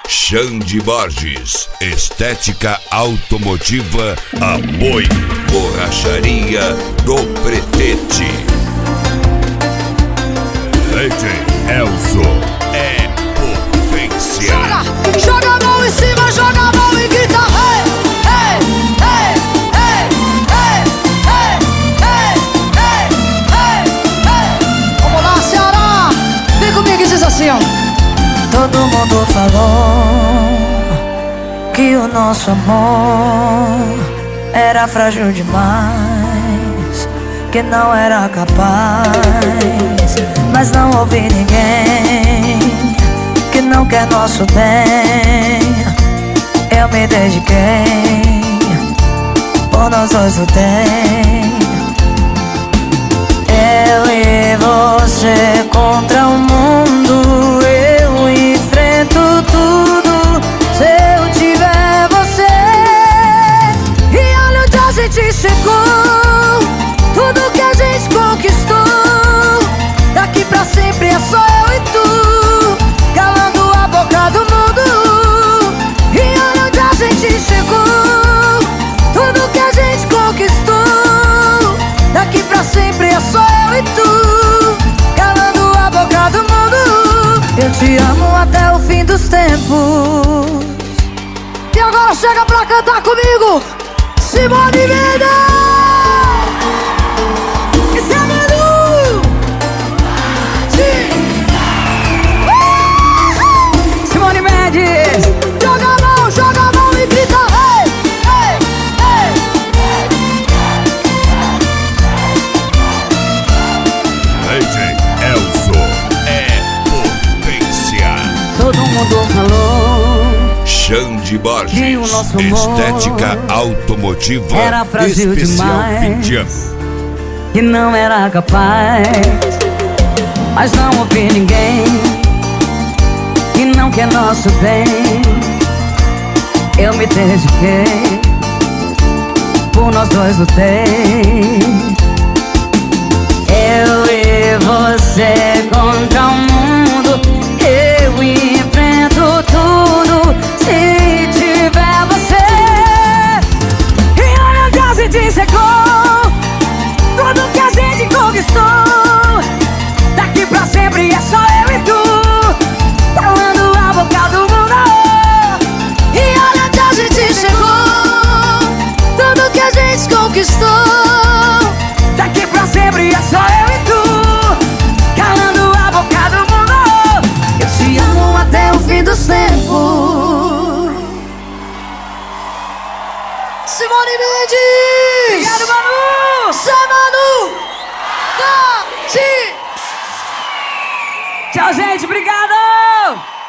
Xande Borges, estética automotiva, apoio, borracharia do Pretete. DJ Elzo é potência. Joga a mão em cima, joga a mão e grita hey, hey, hey, hey, hey, hey, hey, hey, hey. Vamos lá, Ceará, vem comigo e diz assim, ó. Todo mundo falou que o nosso amor era frágil demais, que não era capaz. Mas não ouvi ninguém que não quer nosso bem. Eu me dediquei, por nós dois lutei. Eu e você contra o mundo, eu enfrento tudo se eu tiver você. E olha onde a gente chegou, tudo que a gente conquistou. Daqui pra sempre é só eu e tu, calando a boca do mundo. E olha onde a gente chegou, tudo que a gente conquistou. Daqui pra sempre é só eu e tu, calando a boca do mundo. Eu te amo até o fim dos tempos. E agora chega pra cantar comigo, Simone Mendes. Esse é Manu. Simone Mendes. Joga a mão e grita hey, hey, hey. DJ Elzo é potência. Todo mundo falou Xande Borges, que o nosso amor estética automotiva, era frágil especial demais, fim de ano. que não era capaz. Mas não ouvi ninguém que não quer nosso bem. Eu me dediquei, por nós dois lutei. Eu e você contra o mundo, eu enfrento tudo se tiver você. E olha onde a gente chegou, tudo que a gente conquistou. Daqui pra sempre é só eu e tu, calando a boca do mundo. E olha onde a gente chegou, tudo que a gente conquistou. Daqui pra sempre é só eu e tu, calando a boca do mundo. Eu te amo até o fim dos tempos. Simone Mendes. Obrigado, Manu. Zé Manu. Tchau, gente. Obrigado.